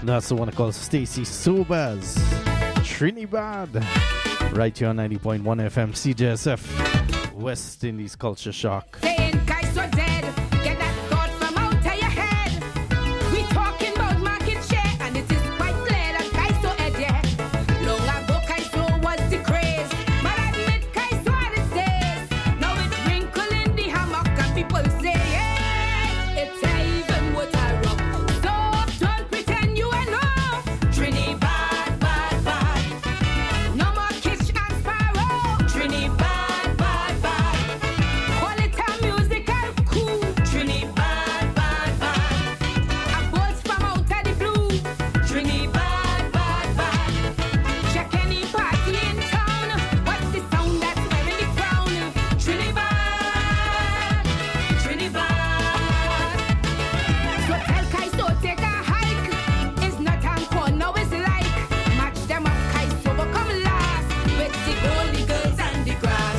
That's the one called Stacy Sobers, Trinidad. Right here on 90.1 FM CJSF, West Indies Culture Shock. Saying guys so dead, get that thought from out of your head. We talking about market share, and it is quite clear that guys so dead, yeah. Long ago Kaiso was the craze, but admit Kaiso had its days. Now it's wrinkle in the hammock and people say, yeah, it's even what I rock. So don't pretend you ain't know. Trini bad, bad, bad. No more Kish and Sparrow. Trini bad, bad, bad. Call it a musical coup. Trini bad, bad, bad. A buzz from out of the blue. Trini bad, bad, bad. Check any party in town. What's the sound that's wearing the crown? Trini bad, Trini bad. So tell Kaiso take a hike. It's not encore, now it's like. Match them up, Kaiso will come last. With the holy girls and the grass.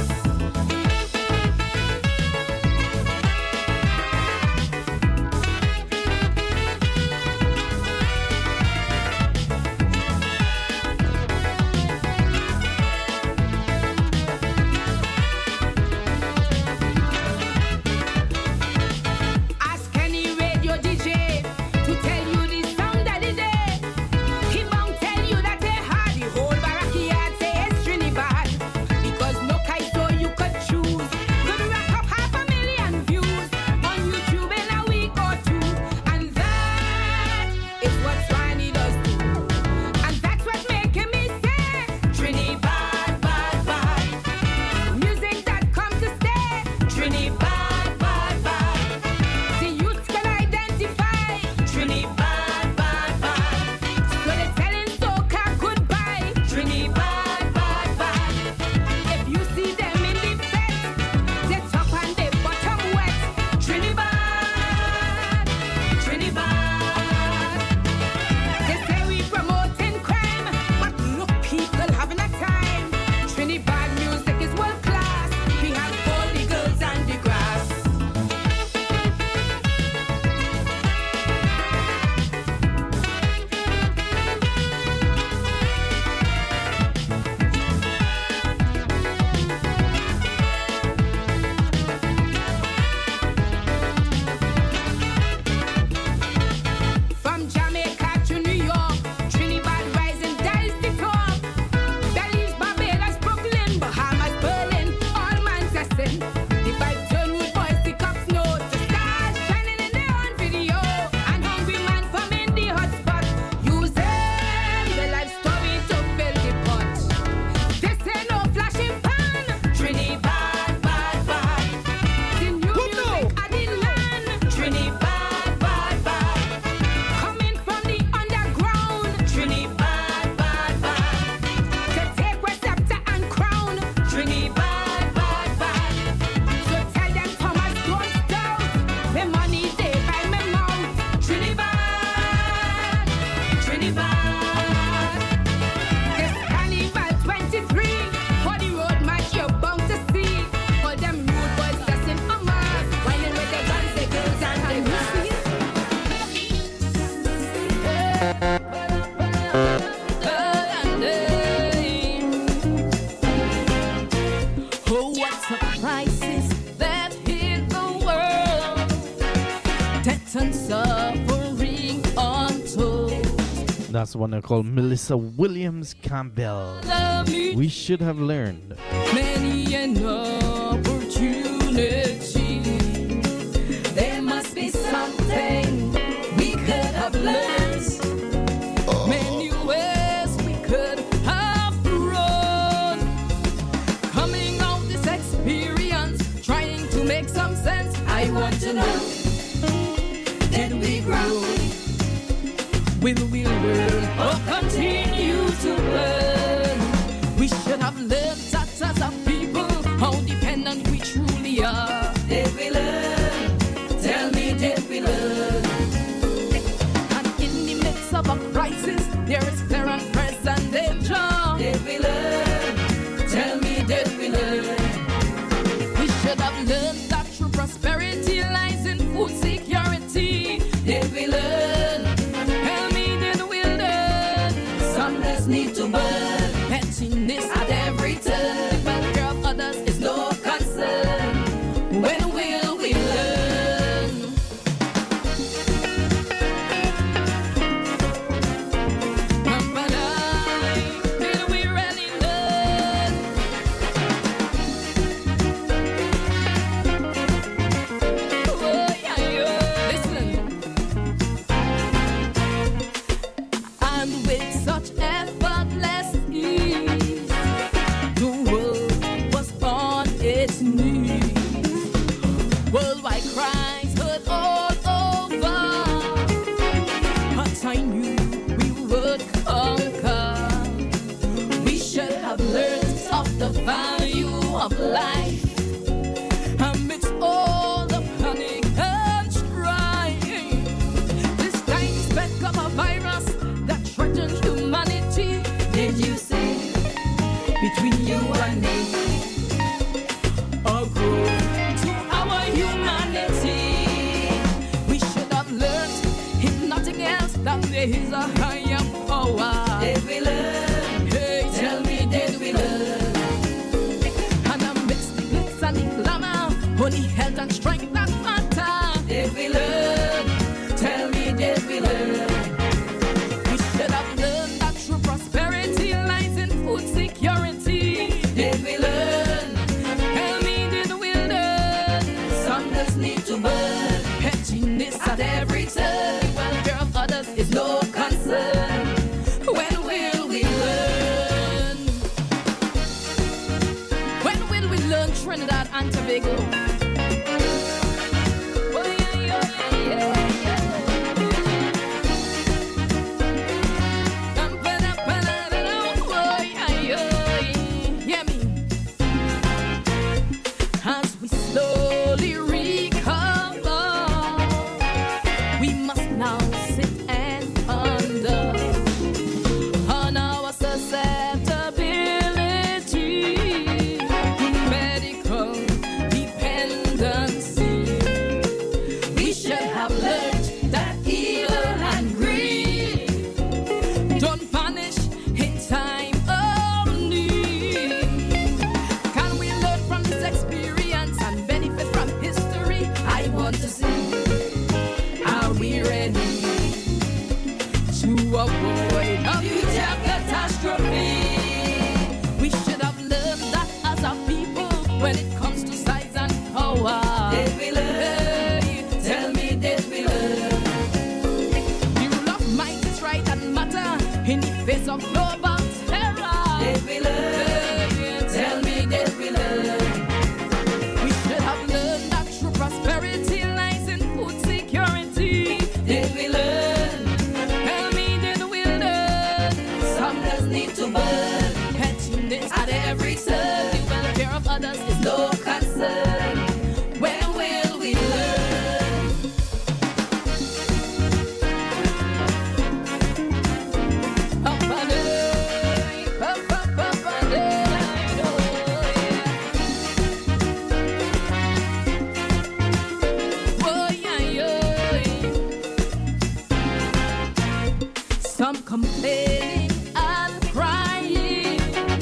Ask any radio DJ to tell you the sound of the day. He won't tell you that they had the whole backyard say it's Trinidad. Because no Kaiso you could choose. Could rack up 500,000 views on YouTube in a week or two. And that is what Swanee does do. And that's what making me say Trinidad, bad, bad. Music that comes to stay. Trinidad, bad, bad. The youth can identify. Trinidad, bad, bad. So they're telling soca goodbye. Trinidad, bad, bad. If you see them in the fence, they top and they bottom wet. Trinidad, Trinidad. They say we promoting crime, but look, people having a time. Trinidad music is world class. We have all the girls and the grass. From Jamaica to New York, Trinidad rising, that is the top. Belize, Barbados, Brooklyn, Bahamas, Berlin, all Manchester. The vibe turn with boys, the cops know. The stars shining in their own video. And hungry man from in the hotspot. Using the life story to fill the pot. This ain't no flashing pan. Trinidad, bad, bad. The new music I didn't learn. Trinidad, bad, bad. Coming from the underground. Trinidad, bad, bad. To take receptor and crown. Trinidad, bad, bad. So tell them Thomas don't doubt. The money they buy me mouth. Trinidad, Trinidad. This Carnival 23. For the road match you're bound to see. All them rude boys dressing for mass. Whining with the guns, the girls and the grass. Oh, what's the crisis that hit the world? Death and suffering untold. That's the one called Melissa Williams Campbell. Love me We should have learned. many an opportunity. There must be something we could have learned. Many ways we could have grown. Coming out this experience, trying to make some sense. I want to know, did we grow? Will we learn or continue to learn? We should have learned that as a people, how dependent we truly are. Did we learn? Tell me, did we learn? And in the midst of a crisis, there is clear and present danger. Did we learn? Tell me, did we learn? We should have learned that true prosperity lies in food security. Did we learn? Tell me, did we is a higher power. Did we learn? Hey, Tell me, did we learn? And amidst the glitz and the glamour, only health and strength that matter. Did we learn? Tell me, did we learn? We should have learned that true prosperity lies in food security. Did we learn? Tell me, did we learn? Some just need to burn. Pettiness At every turn, the welfare of others is no concern. When will we learn? When will we learn Trinidad and Tobago? Oh, yeah, yeah, yeah, yeah. Oh, yeah, yeah. Hear me. As we slowly recover, we must now sit and ponder on our susceptibility to medical dependency. We should have learned that evil and greed Don't vanish in time of need. Can we learn from this experience and benefit from history? I want to see. Are we ready to avoid a Future catastrophe. We should have learned that as a people when it comes to size and power. Did we learn? Tell me, did we learn? The rule of might is right and matter in the face of global terror. Did we learn? Tell me, did we learn? We should have learned that true prosperity lies in food security. Did we learn? Tell me, did we learn? Some just need to burn. Pettiness At every turn, the welfare of others is no concern. When will we learn? Some complaining and crying,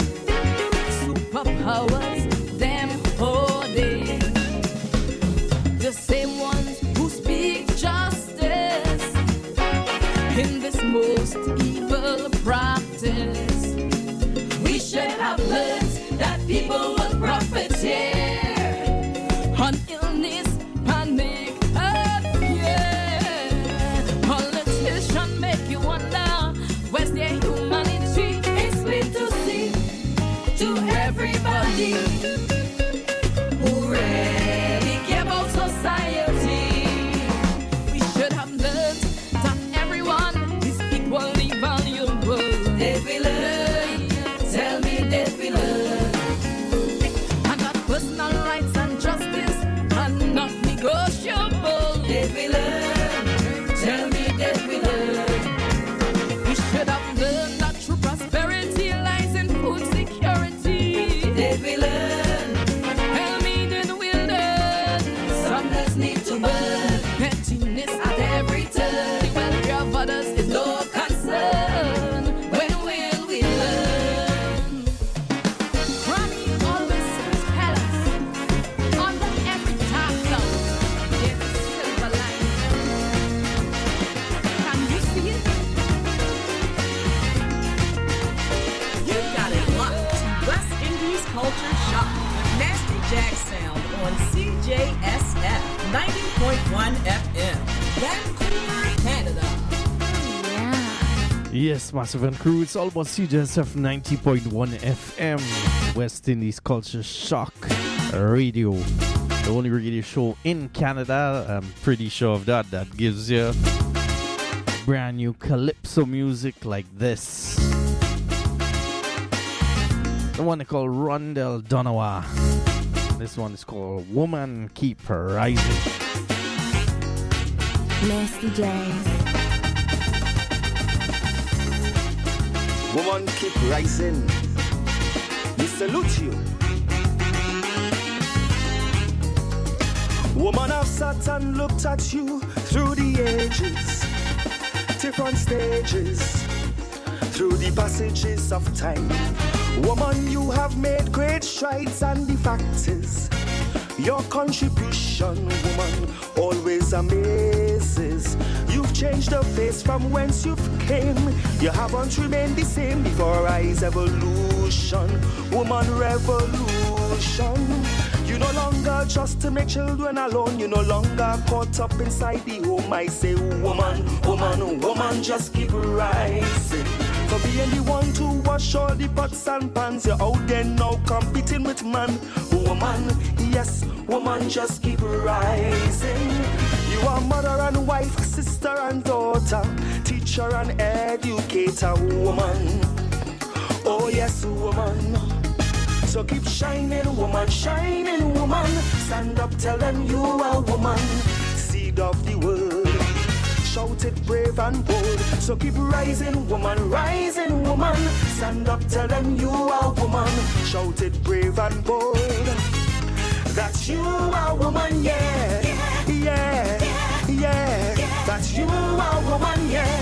superpowers them holding. The same ones who speak justice in this most evil practice. We should have learned that people will profiteer. On illness, panic, and fear. Politicians make you wonder, where's their humanity? Explain to see to everybody who really care about society. We should have learned that everyone is equally valuable. Did we learn? Tell me, did we learn? And that personal rights and justice are not negotiable. Did we learn? Tell me, did we learn? We should have learned that true prosperity lies in food security. Did we learn? Tell me, did we learn? Some just need to burn. Pettiness At every turn, the welfare of others is no concern. When will we learn? Granny always tell us, under every dark cloud, there's a silver lining. Can you see it? You got it locked to West Indies Culture Shock with Nasty Jack Sound on CJSF 90.1 FM, Vancouver, Canada. Yes, Massive and Crew, it's all about CJSF 90.1 FM, West Indies Culture Shock Radio. The only radio show in Canada, I'm pretty sure of that, that gives you brand new calypso music like this. The one they call Rondell Donawa. This one is called Woman Keep Rising. Nasty James. Woman, keep rising. We salute you. Woman of Satan looked at you through the ages. different stages through the passages of time. Woman, you have made great strides, and the fact is, your contribution, woman, always amazes. You've changed the face from whence you've came. You haven't remained the same before our eyes. Evolution, woman, revolution. You no longer just to make children alone. You no longer caught up inside the home. I say, woman, woman, woman, just keep rising. For being the one to wash all the pots and pans, you're out there now competing with man. Woman, yes, woman, just keep rising. You are mother and wife, sister and daughter, teacher and educator, woman. Oh yes, woman. So keep shining, woman, shining, woman. Stand up, tell them you are woman, seed of the world. Shout it brave and bold. So keep rising, woman, rising, woman. Stand up, tell them you are woman. Shout it brave and bold. That you are woman, yeah, yeah, yeah. That you are woman, yeah.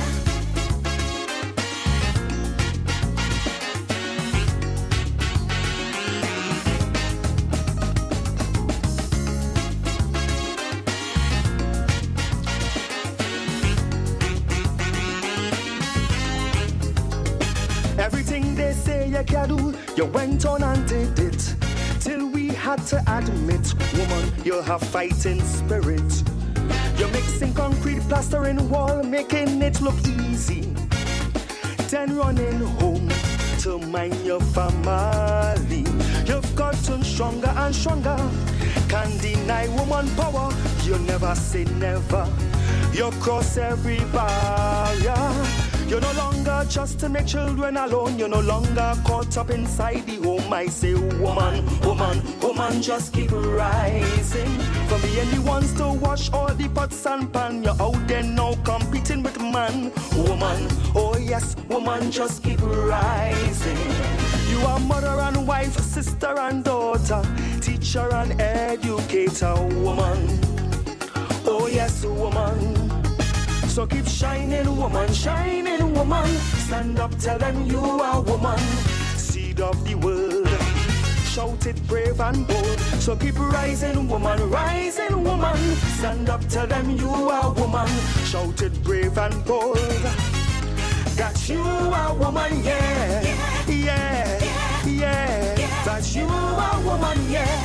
Everything they say you can do, you went on and did it. Till we had to admit, woman, you have fighting spirit. You're mixing concrete, plastering wall, making it look easy. Then running home to mind your family. You've gotten stronger and stronger. Can't deny woman power. You never say never. You cross every barrier. You're no longer just to make children alone. You're no longer caught up inside the home. I say, woman, woman, woman, just keep rising. From being the ones to wash all the pots and pan, you're out there now competing with man. Woman, oh yes, woman, just keep rising. You are mother and wife, sister and daughter, teacher and educator, woman. Oh yes, woman. So keep shining, woman, shining, woman. Stand up, tell them you are woman, seed of the world. Shout it brave and bold. So keep rising, woman, rising, woman. Stand up, tell them you are woman. Shout it brave and bold. That you are woman, yeah, yeah, yeah. That you are woman, yeah.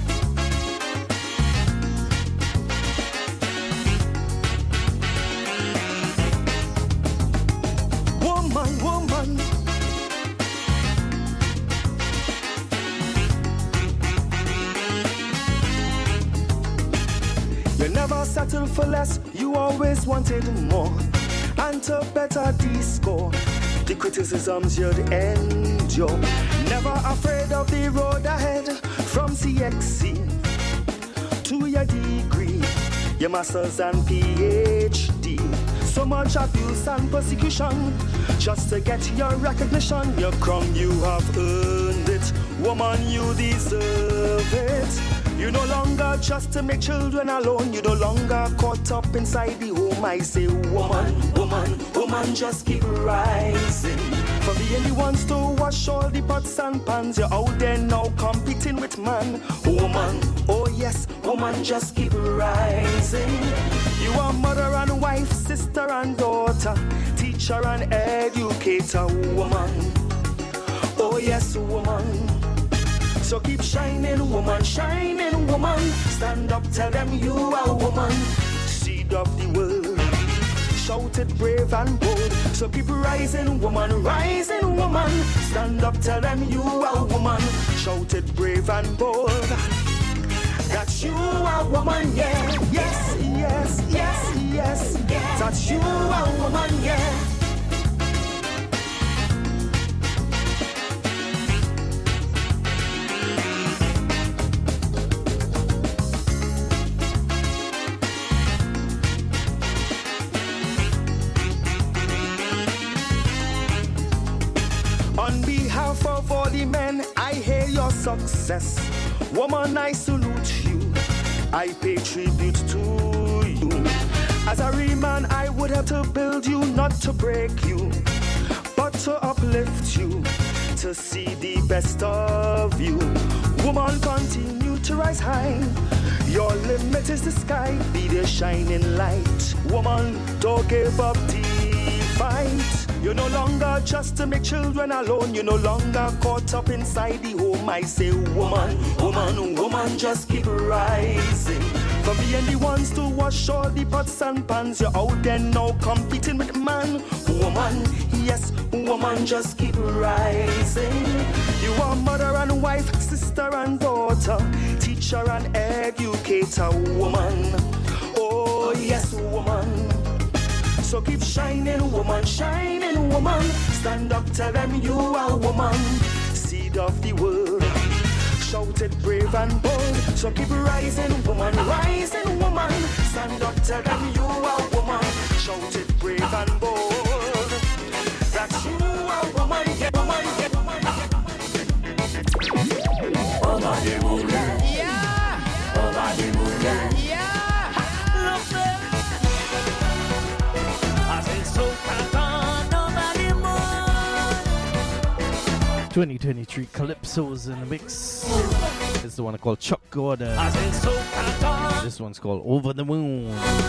Woman. You never settle for less, you always wanted more. And to better de-score the criticisms you'd endure. Never afraid of the road ahead, from CXC to your degree, your masters and PhD. So much abuse and persecution just to get your recognition. Your crown, you have earned it. Woman, you deserve it. You no longer just to make children alone. You no longer caught up inside the home. I say, woman, woman, woman, just keep rising. For being the ones to wash all the pots and pans, you're out there now competing with man. Woman, oh yes, woman, just keep rising. You are mother and wife, sister and daughter, teacher and educator, woman. Oh yes, woman. So keep shining, woman, shining, woman. Stand up, tell them you are woman, seed of the world. Shout it brave and bold. So keep rising, woman, rising, woman. Stand up, tell them you are woman. Shout it brave and bold. That you are woman, yeah. Yes, yes, yes, yes. That you are woman, yeah. On behalf of all the men, I hail your success. Woman, I salute you. I pay tribute to you. As a real man, I would have to build you, not to break you, but to uplift you, to see the best of you. Woman, continue to rise high. Your limit is the sky, be the shining light. Woman, don't give up the fight. You're no longer just to make children alone. You're no longer caught up inside the home. I say, woman, woman, woman, just keep rising. From being the ones to wash all the pots and pans, you're out there now competing with man. Woman, yes, woman, just keep rising. You are mother and wife, sister and daughter, teacher and educator, woman. Oh, yes, woman. So keep shining, woman, shining, woman. Stand up, tell them you are woman. Seed of the world. Shout it brave and bold. So keep rising, woman, rising, woman. Stand up, tell them you are woman. Shout it brave and bold. That you are woman, yeah, woman, yeah, woman. Over the moon, yeah. Over the moon, yeah. 2023 Calypso's in the mix. This is the one called Chuck Gordon. This one's called Over the Moon.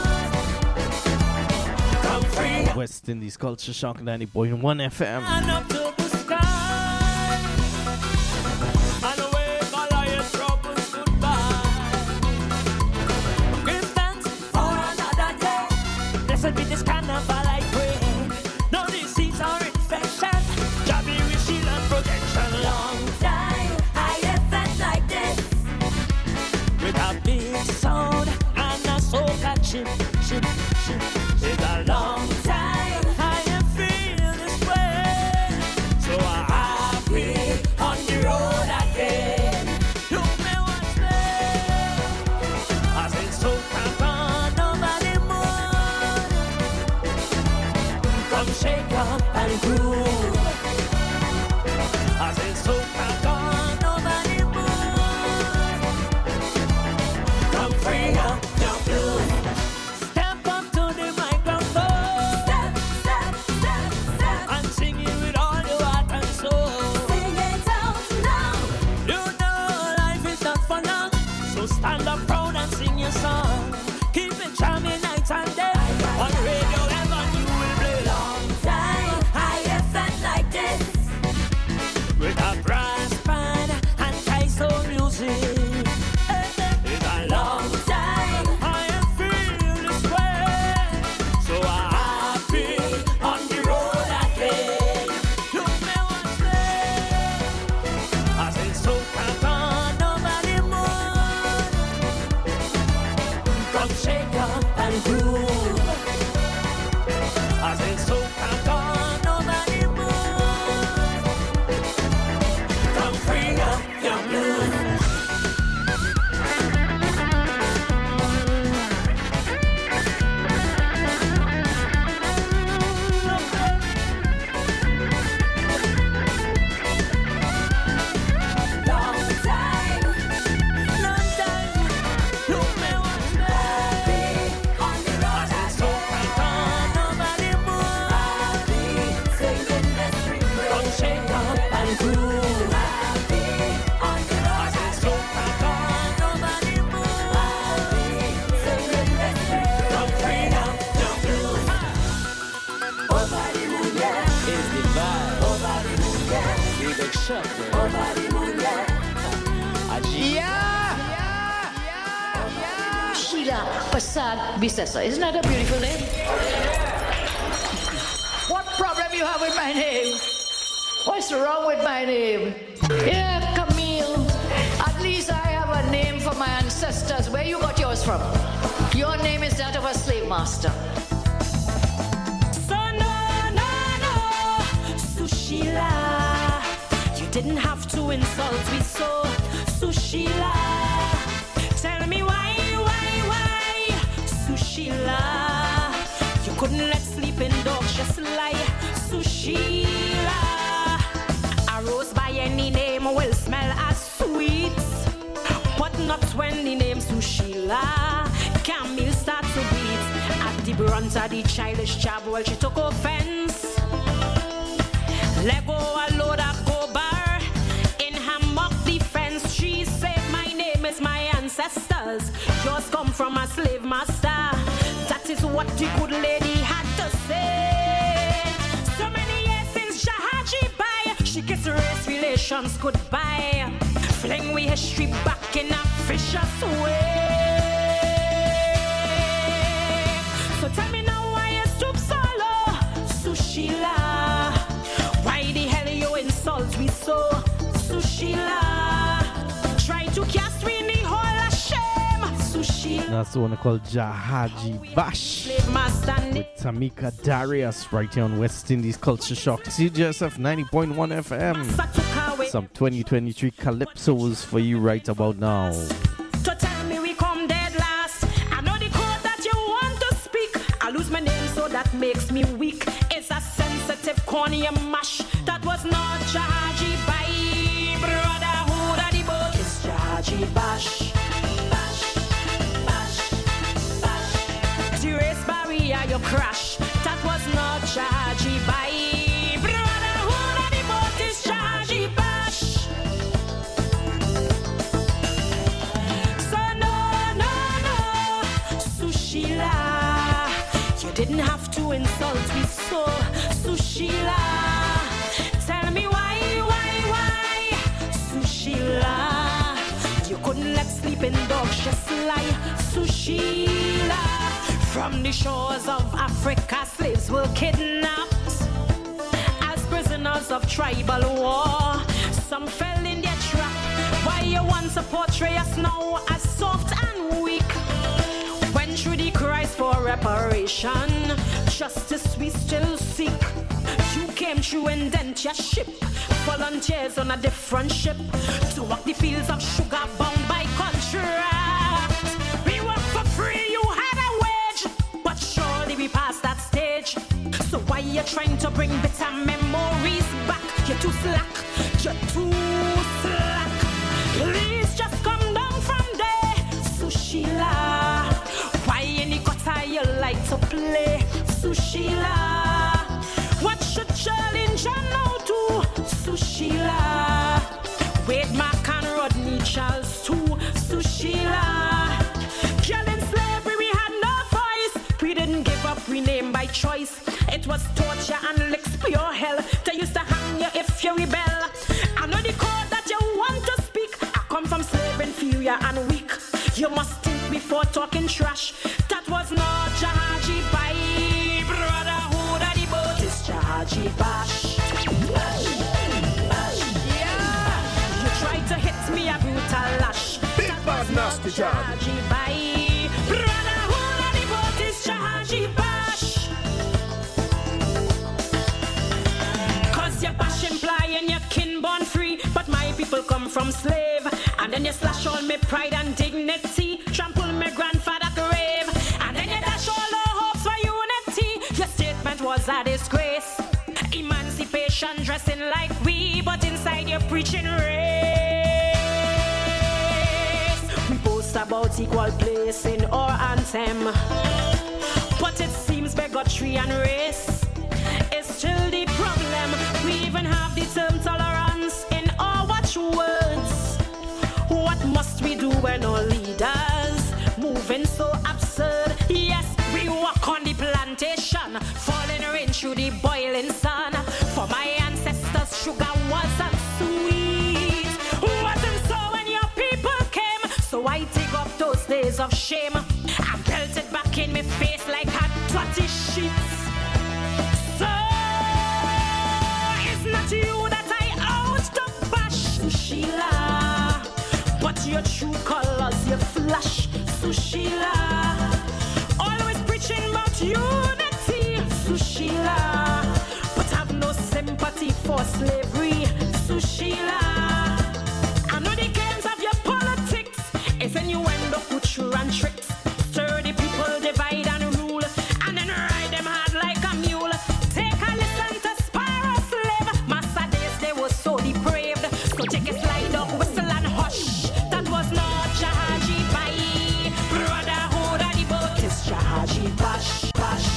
West Indies Culture Shock 90.1 FM. Blessed be this carnival, I pray. No disease or infection. Jah be with shield and protection. Long time I have felt like this. With a big sound and a soca chip. It's a long time I have feel this way. So I'm happy on the road again. Look me what's there. I say soca gone over the moon. Come shake up and groove. I say soca gone over the moon. Come free up your blues. Step up to the microphone. Step, step, step, step. And sing it with all your heart and soul. Sing it out now. You know life is not for long. So stand up proud and sing your song. Keep it charming night and day. On radio heaven you will play long. Time I have felt like this. With a brass band and Tyso music. It's a long Time I am feel this way. So I'm happy on the road again. Look me what's there. I say so gone over the moon. Come shake up and groove. I say so gone over the moon. Come free up your blues. long time Long time, look me what's there. on the road So gone over the moon. singing this refrain. Come shake up and groove. On the road So gone over the moon. singing this refrain. Come free up your blues. Over the moon, yeah. Is the vibe. Over the moon, yeah. Big up shot, Over the moon, yeah. Sheila Prasad Bisesa. Isn't that a beautiful name? What problem you have with my name? What's wrong with my name? Yeah, Camille. At least I have a name for my ancestors. Where you got yours from? Your name is that of a slave master. So no, Sushila. You didn't have to insult me so, Sushila. Tell me why, Sushila. You couldn't let sleeping dogs just lie, Sushila. A rose by any name will smell as sweet, but not when the name Sushila. Camille start to beat at the front of the childish job, well, she took offense. Let go a load of go bar in her mock defense. She said, my name is my ancestors. Yours come from a slave master. That is what the good lady had to say. So many years since Jahaji by, she kissed race relations goodbye. Fling we history back in a vicious way. So tell me now why you stoop so low, Sushila. Why the hell you insult me so, Sushila? Try to cast me in the hole of shame, Sushila. That's the one called Jahaji Bash with Tamika Darius right here on West Indies Culture Shock. CJSF 90.1 FM. Some 2023 calypsos for you right about now. So tell me we come dead last. I know the code that you want to speak. I lose my name so that makes me weak. It's a sensitive corny mash. That was not Jahaji by brotherhood of the boat. It's Jahaji Bash. Bash, bash, bash. The race barrier you crash. That was not Jahaji by brotherhood of the boat. It's Jahaji Bash. So no, no, no, Sushila. You didn't have to insult me so, Sushila. Tell me why, Sushila. You couldn't let sleeping dogs just lie, Sushila. From the shores of Africa, slaves were kidnapped as prisoners of tribal war. Some fell in their trap. Why you want to portray us now as soft and weak? Went through the cries for reparation, justice we still seek. You came through and dent your ship, volunteers on a different ship to walk the fields of sugar bound by contract. We work for free, you had a wage, but surely we passed that stage. So why you trying to bring bitter memories back? You're too slack, you're too slack. Please just come down from there, Sushila. Why in the gutter you like to play, Sushila? What should challenge you now do, Sushila? Wade Mark and Rodney Charles too, Sushila. Girl in slavery we had no voice. We didn't give up, we named by choice. It was torture and licks pure hell. They used to hang you if you rebel. I know the code that you want to speak. I come from slave inferior and weak. You must think before talking trash. That was not Jahaji by brotherhood of the boat. It's Jahaji Bash. Bash, bash, yeah. You tried to hit me a brutal lash. Big bad nasty job. Jahaji by brotherhood of the boat. It's Jahaji Bash. Cause you bash implying your kin born free, but my people come from slave. And then you slash all my pride and dignity, trample my grandfather grave, and then you dash all the hopes for unity. Your statement was a disgrace. Emancipation dressing like we, but inside you're preaching race. We boast about equal place in our anthem, but it seems bigotry and race is still the problem. We even have the term tolerance in our watchwords. What must we do when our leaders moving so absurd? Yes, we walk on the plantation, falling rain through the boiling sun. For my ancestors, sugar wasn't sweet. Wasn't so when your people came. So I dig up those days of shame and belt it back in my face like a dirty sheets. So it's not you that I out to bash, Sushila, but your true colors you flash, Sushila. Always preaching about unity, Sushila, but have no sympathy for slavery, Sushila. I know the games of your politics is innuendo, butcher and tricks. Stir the people, divide and rule, and then ride them hard like a mule. Take a listen to Sparrow Slave. Master days they were so depraved. So take a slide up, whistle and hush. That was not Jahaji by brotherhood of the boat. It's Jahaji Bash, Bash.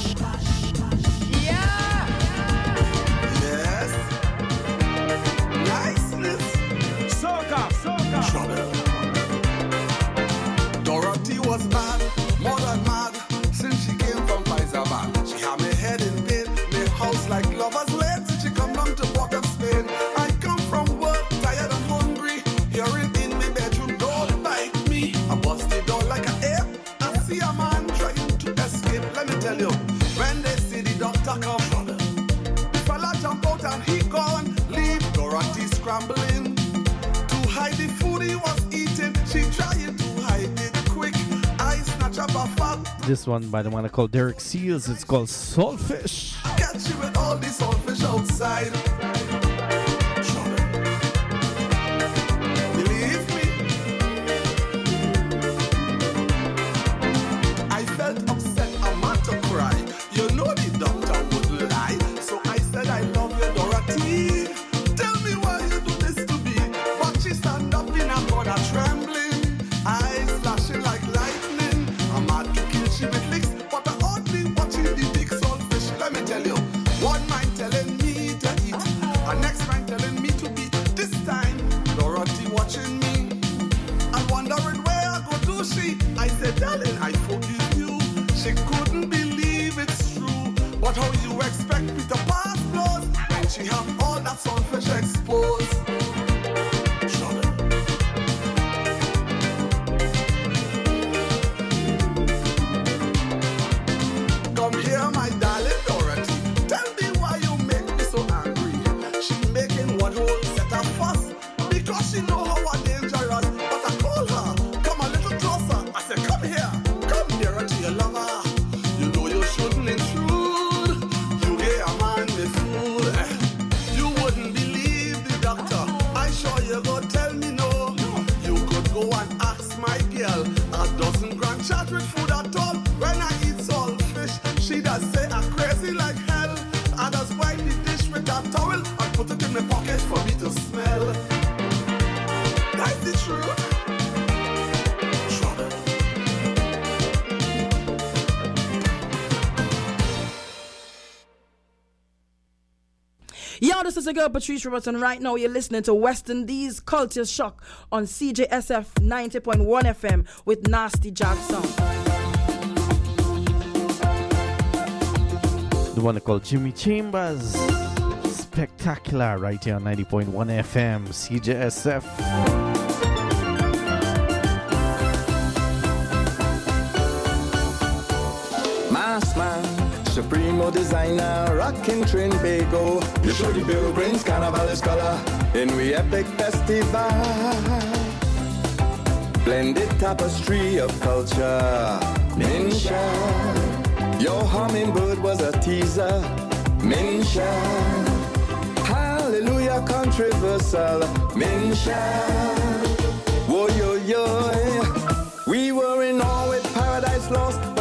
hype. Let me tell you, when they see the doctor come, the fella jump out and he gone, leave Dorothy scrambling to hide the food he was eating. She trying to hide it quick. I snatch up a fat. This one by the man called Derek Seals. It's called Saltfish. Catch you with all the saltfish outside. Believe me, I felt upset, I'm about to cry. You know the doctor would lie. So I said I love you, Dorothy. Tell me why you do this to me. But she stand up in a corner trembling, eyes flashing like lightning. I'm mad to kill she with licks, but I only watching the big saltfish. Let me tell you, one mind telling me to eat, and next mind telling me to beat. This time, Dorothy watching me and wondering where I go do she. I said, darling, I forgive you. She couldn't believe it's true. But how you expect me to pass blows when she have all that saltfish exposed? Come here, my darling Dorothy. Tell me why you make me so angry. She making one whole set of fuss because she know how I'm dangerous. But I call her, come a little closer. I said, come here, come nearer to your lover. You know you shouldn't intrude. You gave a man the food. You wouldn't believe the doctor. I sure you go tell me no. You could go and ask my girl. A dozen grandchild with food at all. When I eat saltfish, she does say I'm crazy like hell. I just wipe the dish with a towel and put it in my pocket for me to smell. That's the truth. Yo, this is the girl Patrice Robertson. Right now, you're listening to West Indies Culture Shock on CJSF 90.1 FM with Nasty Jack Sound. The one called Jimmy Chambers. Spectacular right here on 90.1 FM, CJSF. Mass man, Supremo designer, rockin' Trinbago. You show the Pilgrims Carnivalist color in we epic festival. Blended tapestry of culture, Minsha. Your hummingbird was a teaser, Minsha. Hallelujah, controversial, Minsha. Whoa, yo, yo. We were in awe with Paradise Lost.